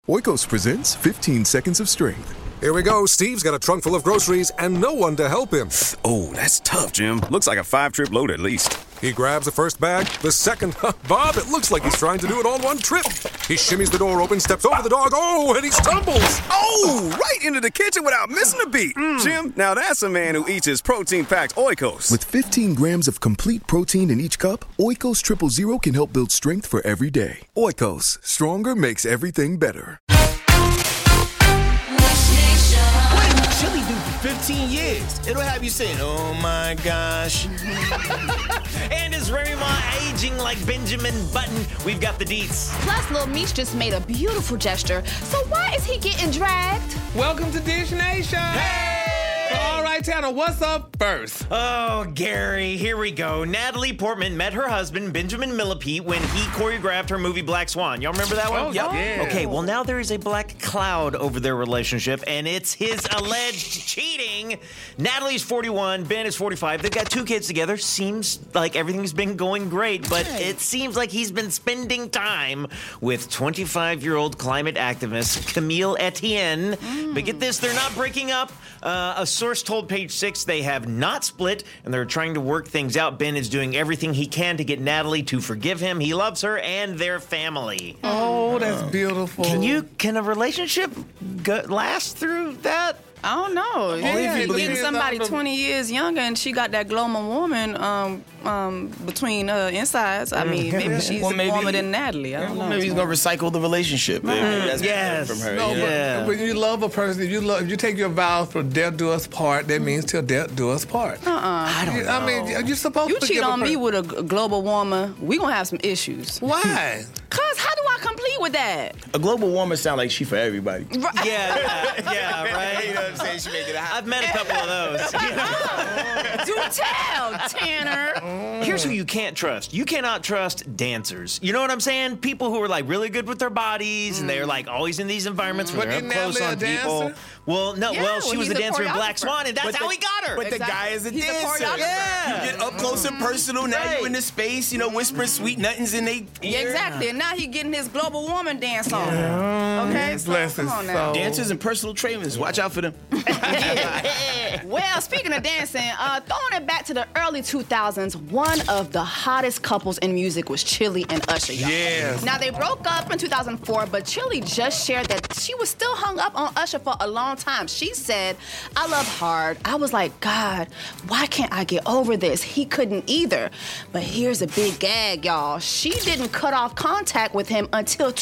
Oikos presents 15 Seconds of Strength. Here we go. Steve's got a trunk full of groceries and no one to help him. Oh, that's tough, Jim. Looks like a 5-trip load at least. He grabs the first bag, the second. Bob, it looks like he's trying to do it all one trip. He shimmies the door open, steps over the dog, and he stumbles. Oh, right into the kitchen without missing a beat. Jim, now that's a man who eats his protein-packed Oikos. With 15 grams of complete protein in each cup, Oikos Triple Zero can help build strength for every day. Oikos, stronger makes everything better. Chili do for 15 years. It'll have you saying, oh my gosh. And is Remy Ma aging like Benjamin Button? We've got the deets. Plus, Lil Meech just made a beautiful gesture. So why is he getting dragged? Welcome to Dish Nation. Hey! All right, Tanner, what's up first? Oh, Gary, here we go. Natalie Portman met her husband, Benjamin Millepied, when he choreographed her movie Black Swan. Y'all remember that one? Oh, yeah. Okay, well, now there is a black cloud over their relationship, and it's his alleged cheating. Natalie's 41, Ben is 45. They've got 2 kids together. Seems like everything's been going great, but it seems like he's been spending time with 25-year-old climate activist Camille Etienne. But get this, they're not breaking up. A source told Page Six they have not split, and they're trying to work things out. Ben is doing everything he can to get Natalie to forgive him. He loves her and their family. Oh, that's beautiful. Can a relationship last through that? I don't know. yeah, Getting somebody 20 years younger and she got that glowing woman between insides. I mean, maybe she's warmer than Natalie. I don't know. Maybe he's going to recycle the relationship. Maybe that's Yes. from her. No, Yeah. but when you love a person, if you take your vows from death do us part, that means till death do us part. I don't know. I mean, you're supposed You to cheat give a on me person- with a global warmer, we gonna have some issues. Why? Cause how do I complete with that? A global warmer sound like she for everybody. Yeah, right? You know what I'm saying? She make it I've met a couple of those. Do tell, Tanner. Here's who you can't trust. You cannot trust dancers. You know what I'm saying? People who are like really good with their bodies and they're like always in these environments where But they're up isn't close Natalie on a people. dancer? Well, no, Yeah, well, she well, was a he's a dancer in Black choreographer. Swan, and that's how he got her. But the guy is a He's a dancer. choreographer. Yeah. You get up close and personal. Now Right. you in the space, whispering sweet nothings in they Yeah, ear. exactly. And now he getting his global warming dance on. Okay, so Bless come his on now. soul. Dancers and personal trainers. Watch out for them. Well, speaking of dancing, throwing it back to the early 2000s, one of the hottest couples in music was Chili and Usher, y'all. Yes. Now, they broke up in 2004, but Chili just shared that she was still hung up on Usher for a long time. She said, I love hard. I was like, God, why can't I get over this? He couldn't either. But here's a big gag, y'all. She didn't cut off contact with him until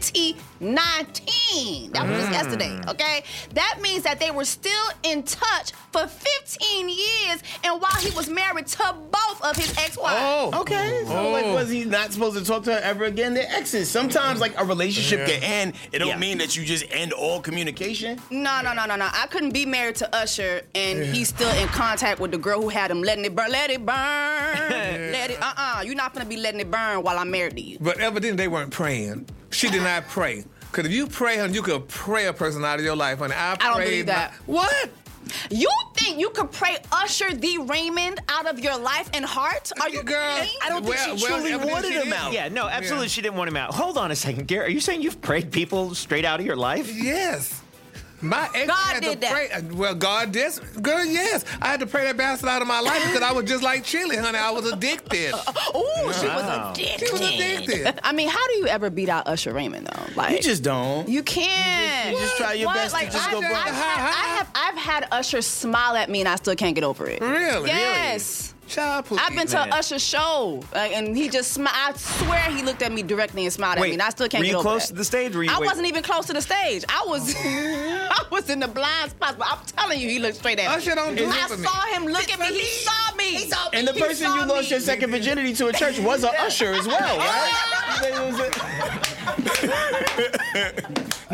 2019. That was just yesterday, okay? That means that they were still in touch for 15 years and while he was married to both of his ex-wives. Oh. Okay. So, was he not supposed to talk to her ever again? They're exes. Sometimes, a relationship can end. It don't mean that you just end all communication. No. I couldn't be married to Usher and he's still in contact with the girl who had him letting it burn. Let it burn. Let it. You're not gonna be letting it burn while I'm married to you. But evidently they weren't praying. She did not pray. Because if you pray, honey, you could pray a person out of your life, honey. I don't prayed believe that. What? You think you could pray Usher the Raymond out of your life and heart? Are you Girl, kidding? I don't think she truly evidently wanted she him did. out. Yeah, no, absolutely, she didn't want him out. Hold on a second, Gary. Are you saying you've prayed people straight out of your life? Yes. My ex God had did to that. pray. Well, God did. Girl, yes. I had to pray that bastard out of my life because I was just like Chili, honey. I was addicted. Ooh, she was addicted. She was addicted. I mean, how do you ever beat out Usher Raymond though? Like You just don't. you can't. You just try your best to just go broke. I've had Usher smile at me and I still can't get over it. Really? Yes. Child, please. I've been to Usher's show, and he just smiled. I swear he looked at me directly and smiled at me, and I still can't were get you over close that. to the stage? Were you I wasn't even close to the stage. I was in the blind spots, but I'm telling you, he looked straight at me. Usher don't do I that for me. saw him look at me. He saw me. And the He person you saw lost me. your second virginity to a church was an usher as well, right? Not the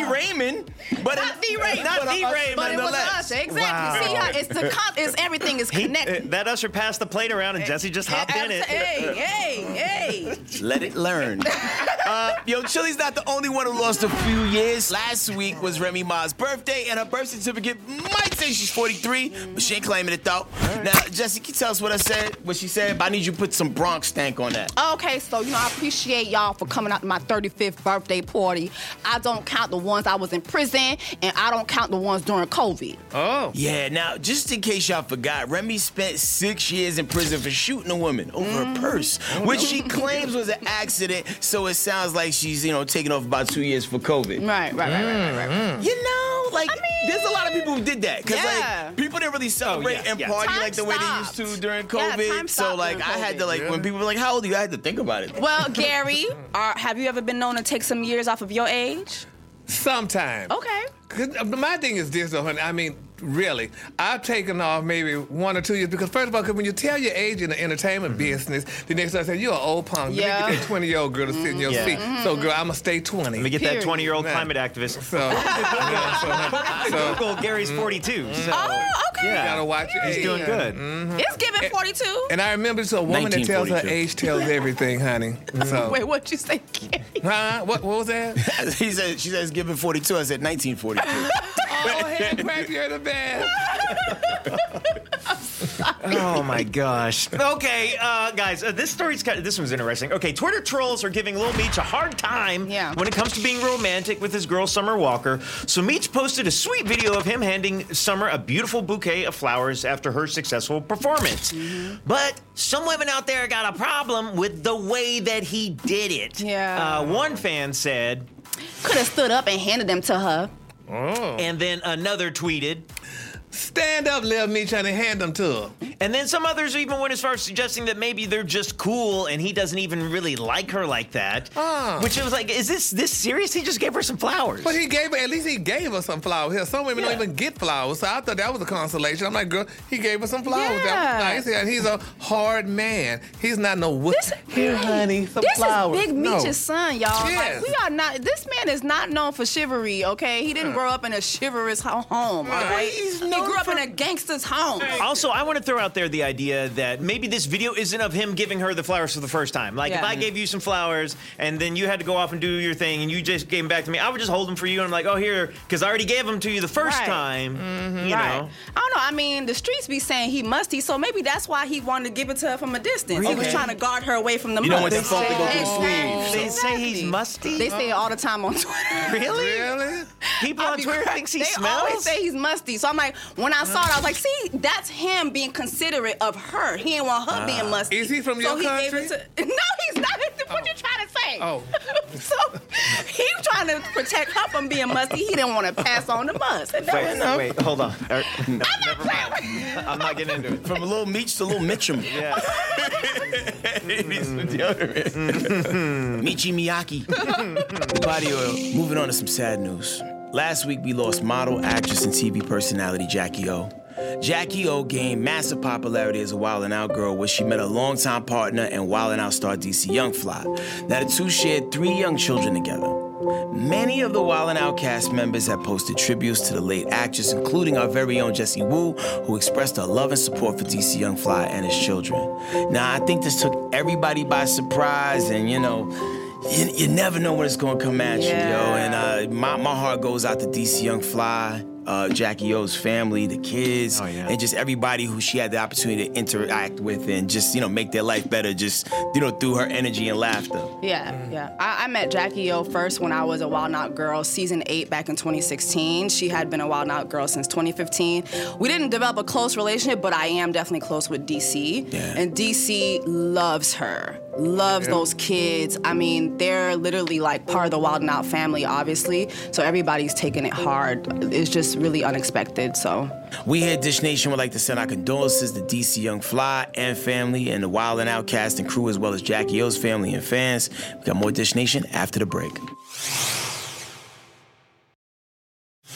D. Raymond, but Not D. Raymond. Not D. Raymond, But it was nonetheless. Usher. Exactly. See how it's everything is connected. That Usher passed the plate around and Jesse just hopped in it. Hey. Let it learn. Chili's not the only one who lost a few years. Last week was Remy Ma's birthday, and her birth certificate might say she's 43, but she ain't claiming it though. Now, Jesse, can you tell us what she said? But I need you to put some Bronx stank on that. Okay, so, I appreciate y'all for coming out to my 35th birthday party. I don't count the ones I was in prison, and I don't count the ones during COVID. Oh. Yeah, now, just in case y'all forgot, Remy spent 6 years in prison for shooting a woman over a purse, which she claims was an accident, so it sounds like she's, taking off about 2 years for COVID. Right. There's a lot of people who did that. Because, Yeah. people didn't really celebrate and party Time like the way they stopped. used to during Yeah, COVID. time So, stopped I during had to, COVID. when people were like, how old are you? I had to think about it. Well, Gary, have you ever been known to take some years off of your age? Sometimes. Okay. 'Cause my thing is this, though, honey. I mean, really, I've taken off maybe 1 or 2 years because, first of all, because when you tell your age in the entertainment business, the next time I say, you're an old punk. Yeah. Let me get that 20-year-old girl to sit in your seat. So, girl, I'm going to stay 20. Let me get that Period. 20-year-old Right. climate activist. So Google Gary's 42. So. Oh, okay. Yeah. you got to watch your age. He's doing good. It's giving 42. And I remember, so a woman that tells her 1942. age tells everything, honey. So, Wait, what'd you say, Gary? huh? What was that? She said it's given 42. I said 1942. Oh, hand crack, you're the best. Oh my gosh. Okay, guys, this one's interesting. Okay, Twitter trolls are giving Lil Meech a hard time when it comes to being romantic with his girl Summer Walker. So Meech posted a sweet video of him handing Summer a beautiful bouquet of flowers after her successful performance. But some women out there got a problem with the way that he did it. Yeah. One fan said, Could have stood up and handed them to her. and then another tweeted, Stand up, Lil Meech, and hand them to her. and then some others even went as far as suggesting that maybe they're just cool and he doesn't even really like her like that. Which it was like, is this serious? He just gave her some flowers. But at least he gave her some flowers. Here, some women don't even get flowers, so I thought that was a consolation. I'm like, girl, he gave her some flowers. Yeah. That was nice. And he's a hard man. He's not no wuss. Here, honey, some flowers. This is Big No. Meech's son, y'all. Yes. Like, we are not. This man is not known for chivalry. Okay, he didn't grow up in a chivalrous home. All right, he grew up in a gangster's home. Also, I want to throw out there the idea that maybe this video isn't of him giving her the flowers for the first time. Like, if Yeah. I gave you some flowers and then you had to go off and do your thing and you just gave them back to me, I would just hold them for you and I'm like, oh, here, because I already gave them to you the first Right. time. You Right. know. I don't know. I mean, the streets be saying he musty, so maybe that's why he wanted to give it to her from a distance. He was trying to guard her away from the You must. don't want the phone to go through the They say he's musty? They say it all the time on Twitter. Really? Really? People on Twitter thinks he They smells? always say he's musty. So I'm like, when I saw it, I was like, see, that's him being considerate of her. He didn't want her being musty. Is he from so your he gave country? it to, no, he's not. What you trying to say? Oh. So he was trying to protect her from being musty. He didn't want to pass on the must. And that was enough. Wait, hold on. No, never mind. I'm not getting into it. From a little Meech to a little Mitchum. Yeah. Michi Miyake. Body oil. Moving on to some sad news. Last week, we lost model, actress, and TV personality Jackie O. Jackie O gained massive popularity as a Wild 'N Out girl where she met a longtime partner and Wild 'N Out star DC Young Fly. Now, the two shared 3 young children together. Many of the Wild 'N Out cast members have posted tributes to the late actress, including our very own Jessie Woo, who expressed her love and support for DC Young Fly and his children. Now, I think this took everybody by surprise, and you never know when it's gonna come at you, yo. And my heart goes out to DC Young Fly, Jackie O's family, the kids, and just everybody who she had the opportunity to interact with and just, make their life better, just, through her energy and laughter. Yeah. I met Jackie O first when I was a Wild 'N Out girl, season 8 back in 2016. She had been a Wild 'N Out girl since 2015. We didn't develop a close relationship, but I am definitely close with DC. Yeah. And DC loves her. Loves those kids. I mean, they're literally like part of the Wild 'N Out family, obviously. So everybody's taking it hard. It's just really unexpected, so. We here at Dish Nation would like to send our condolences to DC Young Fly and family and the Wild 'N Out cast and crew, as well as Jackie O's family and fans. We got more Dish Nation after the break.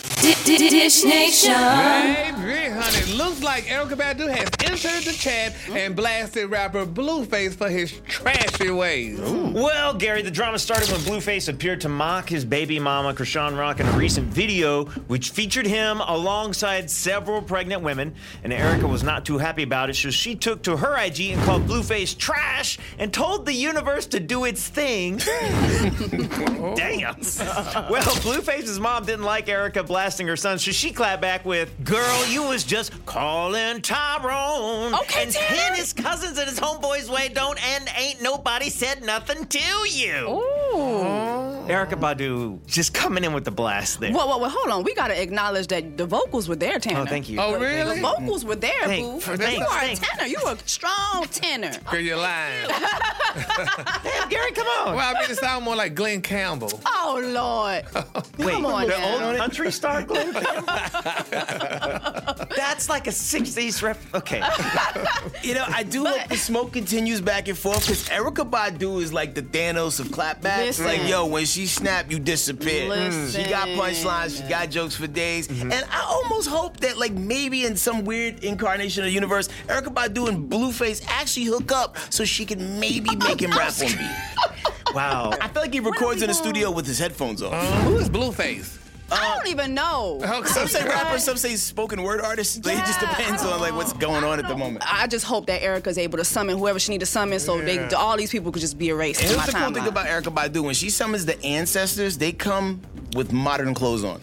Dish Nation. Baby, honey, looks like Erykah Badu has entered the chat and blasted rapper Blueface for his trashy ways. Well, Gary, the drama started when Blueface appeared to mock his baby mama, Krishan Rock, in a recent video, which featured him alongside several pregnant women. And Erykah was not too happy about it, so she took to her IG and called Blueface trash and told the universe to do its thing. Damn. Well, Blueface's mom didn't like Erykah blasting her son, so she clapped back with, "Girl, you was just calling Tyrone. Okay, and Tanner. pin his cousins and his homeboys way don't, and ain't nobody said nothing to you." Ooh. Erykah Badu just coming in with the blast there. Well, hold on. We got to acknowledge that the vocals were there, Tanner. Oh, thank you. Oh, really? The vocals were there, Thank- boo. for- You thanks, are thanks. a tenor. You are a strong tenor. Girl, you're lying. Damn, Gary, come on. Well, I mean, it sounds more like Glenn Campbell. Oh, Lord. Wait, Come on the now. old country star Glenn Campbell? That's like a 60s rep. Okay. You know, I do hope the smoke continues back and forth because Erykah Badu is like the Thanos of clapbacks. Listen. Like, yo, when she snapped, you disappear. Listen. She got punchlines, she got jokes for days. And I almost hope that, like, maybe in some weird incarnation of the universe, Erykah Badu and Blueface actually hook up so she can maybe make him rap on beat. Wow. I feel like he records in the studio with his headphones on. Who is Blueface? I don't even know. Some say rapper, some say spoken word artist. Like, it just depends on like what's going on at the moment. I just hope that Erykah's able to summon whoever she need to summon so all these people could just be erased And from my here's the cool thing timeline. about Erykah Badu: when she summons the ancestors, they come with modern clothes on.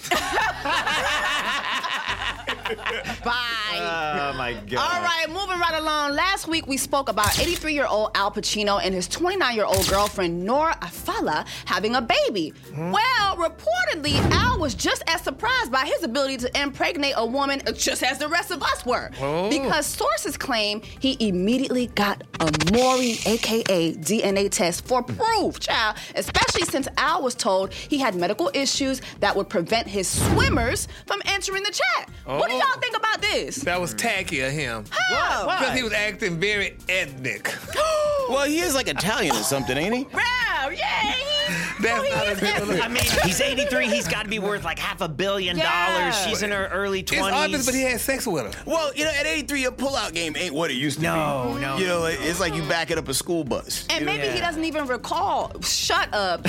Bye. Oh, my God. All right, moving right along. Last week, we spoke about 83-year-old Al Pacino and his 29-year-old girlfriend, Nora Afala, having a baby. Well, reportedly, Al was just as surprised by his ability to impregnate a woman just as the rest of us were. Because sources claim he immediately got a Maury, a.k.a. DNA test for proof, child, especially since Al was told he had medical issues that would prevent his swimmers from entering the chat. What do y'all think about this? That was tacky of him. How? Because he was acting very ethnic. Well, he is like Italian or something, ain't he? Wow, yeah. That's not a good look. I mean, he's 83. He's got to be worth like $500 million. Yeah. She's in her early 20s. It's obvious, but he had sex with her. Well, you know, at 83, your pullout game ain't what it used to be. No. You know, it's like you backing up a school bus. And maybe he doesn't even recall. Shut up.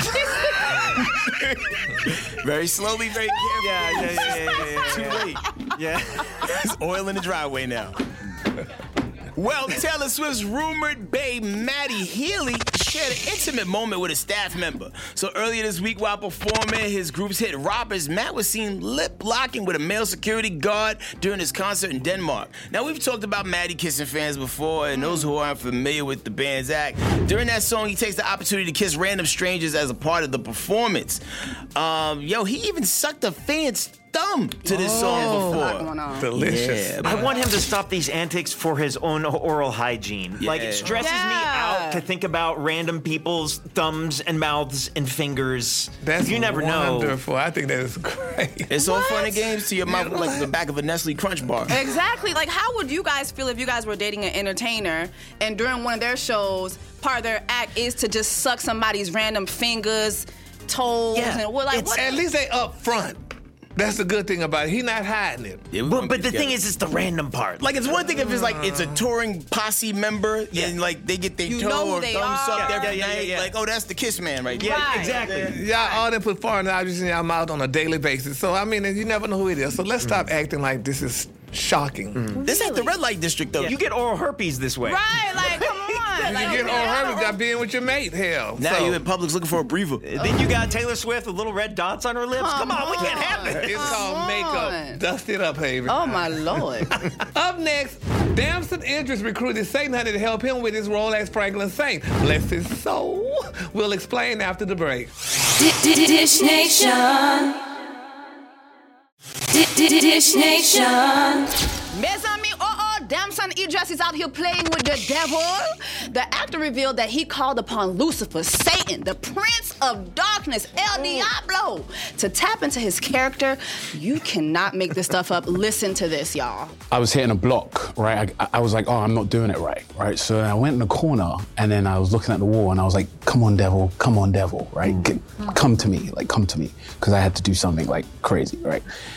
Very slowly, very carefully. Yeah. Too late. Yeah. There's oil in the driveway now. Well, Taylor Swift's rumored babe, Maddie Healy, shared an intimate moment with a staff member. So earlier this week, while performing his group's hit Robbers, Matt was seen lip-locking with a male security guard during his concert in Denmark. Now, we've talked about Maddie kissing fans before, and those who aren't familiar with the band's act, during that song, he takes the opportunity to kiss random strangers as a part of the performance. He even sucked a fan's thumb to this song There's a lot before. going on. Delicious. Yeah, I want him to stop these antics for his own oral hygiene. Like, it stresses me out to think about random people's thumbs and mouths and fingers. That's you never know. wonderful. I think that is great. It's all fun and games to your mouth like the back of a Nestle Crunch bar. Exactly. Like, how would you guys feel if you guys were dating an entertainer and during one of their shows, part of their act is to just suck somebody's random fingers, toes, and what? At least they up front. That's the good thing about it. He not hiding it. But the thing is, it's the random part. Like, it's one thing if it's like it's a touring posse member and like they get their You toe know who or they thumb are. sucked every Yeah, night. yeah. Like, oh, that's the kiss man right there. Right. Exactly. Y'all all them put foreign objects in y'all mouth on a daily basis. So, I mean, you never know who it is. So let's stop acting like this is shocking. This ain't the red light district though. You get oral herpes this way. Right, like, come on. Like, You get on her by being with your mate, hell. Now So, you in Publix looking for a breather. Then you got Taylor Swift with little red dots on her lips. Come on, we can't have this. it's called on. makeup. Dust it up, baby. Oh, my Lord. Up next, Damson Idris recruited Saint Honey to help him with his role as Franklin Saint. Bless his soul. We'll explain after the break. Dish Nation. Dish Nation. Mes amis, Damson Idris is out here playing with the devil. The actor revealed that he called upon Lucifer, Satan, the Prince of Darkness, El Diablo, to tap into his character. You cannot make this stuff up. Listen to this, y'all. I was hitting a block, right? I was like, oh, I'm not doing it right? So I went in the corner and then I was looking at the wall and I was like, come on, devil, right? Come to me, come to me. Because I had to do something like crazy, right?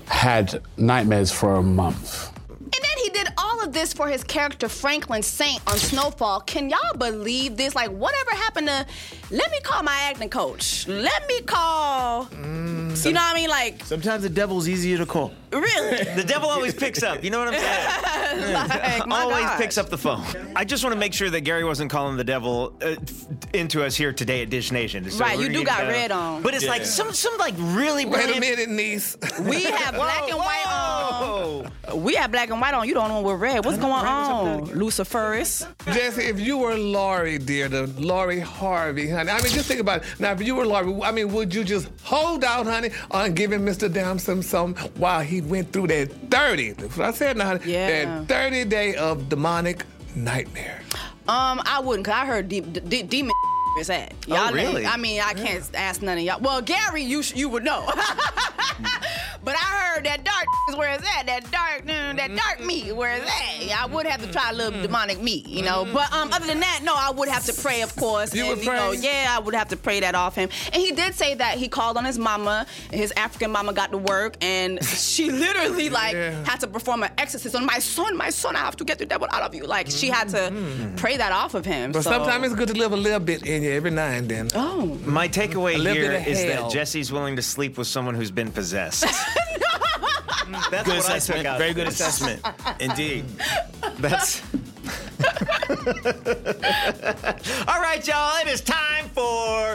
had nightmares for a month. And then he did all of this for his character Franklin Saint on Snowfall. Can y'all believe this? Like, whatever happened to, let me call my acting coach. Let me call, you know what I mean? Like, Sometimes the devil's easier to call. really? The devil always picks up. You know what I'm saying? Like, my Always gosh. picks up the phone. I just want to make sure that Gary wasn't calling the devil into us here today at Dish Nation. So Right, we're you do gonna got red on. But it's like some like really Wait a brilliant. minute, niece. We have black and white Whoa. on. We have black and white on. You don't know with red. What's going on, Luciferus? Jesse, if you were Laurie, dear, the Laurie Harvey, honey, I mean, just think about it. Now, if you were Laurie, I mean, would you just hold out, honey, on giving Mr. Damson some while he went through that 30, that's what I said now, honey, Yeah. that 30 day of demonic nightmare? I wouldn't, cause I heard demon is that. Y'all really? I mean, I can't ask none of y'all. Well, Gary, you would know. But I heard that dark is where it's at. That dark meat where it's at. I would have to try a little demonic meat, you know. But other than that, no, I would have to pray, of course. You and, would you know, pray? yeah, I would have to pray that off him. And he did say that he called on his mama. His African mama got to work, and she literally had to perform an exorcism. My son, I have to get the devil out of you. Like she had to pray that off of him. But so. sometimes it's good to live a little bit in you every now and then. Oh. My takeaway little here bit of is hell. that Jesse's willing to sleep with someone who's been possessed. That's Good what I assessment. took out. Very good assessment. Indeed. That's. All right, y'all. It is time for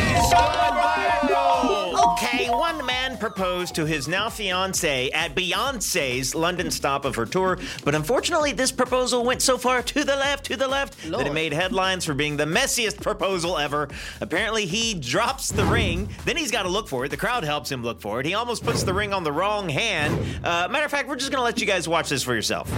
Okay, one man proposed to his now fiancée at Beyonce's London stop of her tour, but unfortunately, this proposal went so far to the left, that it made headlines for being the messiest proposal ever. Apparently, he drops the ring, then he's got to look for it. The crowd helps him look for it. He almost puts the ring on the wrong hand. Matter of fact, we're just gonna let you guys watch this for yourself.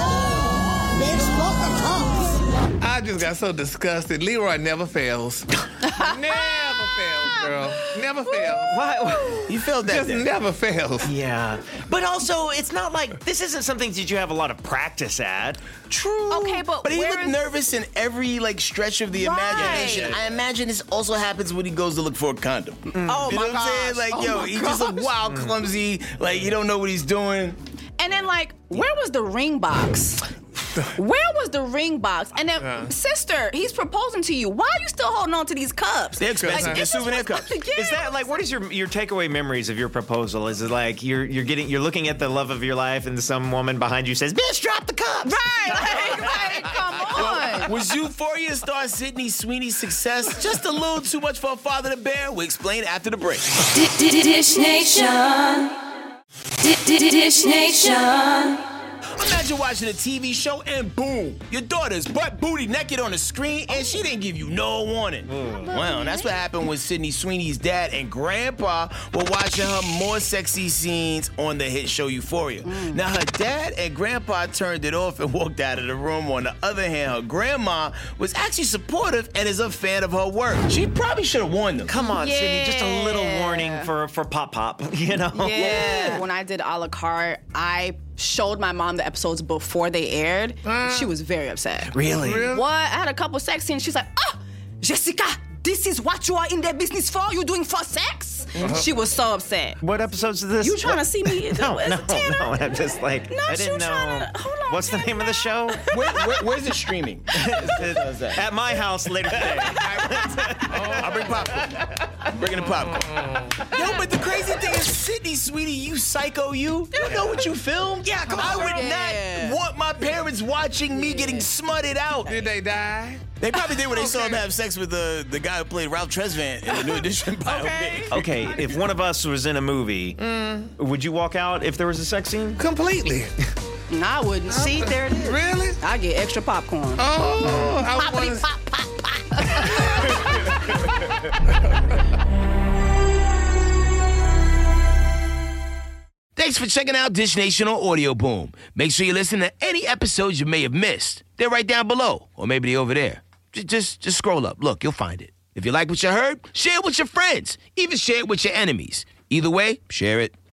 I just got so disgusted. Leroy never fails. Never fails, girl. Never fails. Why? You felt that Just there. never fails. Yeah, but also it's not like this isn't something that you have a lot of practice at. True. Okay, but he where looked is- nervous in every stretch of the Right. imagination. I imagine this also happens when he goes to look for a condom. Oh You know my what I'm saying? gosh. Like, Oh yo, my he just look gosh. wild, clumsy. Like, you don't know what he's doing. And then, where was the ring box? Where was the ring box? And then, sister, he's proposing to you. Why are you still holding on to these cups? They're expensive. They're this is souvenir what- cups. Yeah. Is that what is your takeaway memories of your proposal? Is it like you're looking at the love of your life and some woman behind you says, "Bitch, drop the cups." Right, come on. Was Euphoria star Sydney Sweeney's success just a little too much for a father to bear? We'll explain after the break. Dish Nation. Dish Nation. Imagine watching a TV show and boom, your daughter's butt booty naked on the screen and she didn't give you no warning. Well, that's what happened when Sydney Sweeney's dad and grandpa were watching her more sexy scenes on the hit show Euphoria. Now, her dad and grandpa turned it off and walked out of the room. On the other hand, her grandma was actually supportive and is a fan of her work. She probably should have warned them. Come on, Sydney, just a little Yeah. warning for Pop, you know? Yeah. When I did a la carte, I showed my mom the episodes before they aired. She was very upset. Really? What? I had a couple sex scenes. She's like, "Oh, Jessica, this is what you are in the business for? You doing for sex?" She was so upset. What episodes is this? You trying to see me? No, as no, a Tanner? no. I'm just like, No, I she didn't know. tryna- hold on, What's the name of the show? Where's it streaming? At my house later today. I'll bring popcorn. I'm bringing the popcorn. Yo, but the crazy thing is, Sydney Sweeney, you psycho, you know what you filmed? Yeah, come on. I would not want my parents watching me getting smutted out. Did they die? They probably did when they saw him have sex with the guy who played Ralph Tresvant in the New Edition biopic. Okay, if one of us was in a movie, would you walk out if there was a sex scene? Completely. I wouldn't. See, there it is. Really? I get extra popcorn. Oh, I Poppity was. pop, pop, pop. Thanks for checking out Dish Nation on Audio Boom. Make sure you listen to any episodes you may have missed. They're right down below, or maybe they're over there. Just scroll up. Look, you'll find it. If you like what you heard, share it with your friends. Even share it with your enemies. Either way, share it.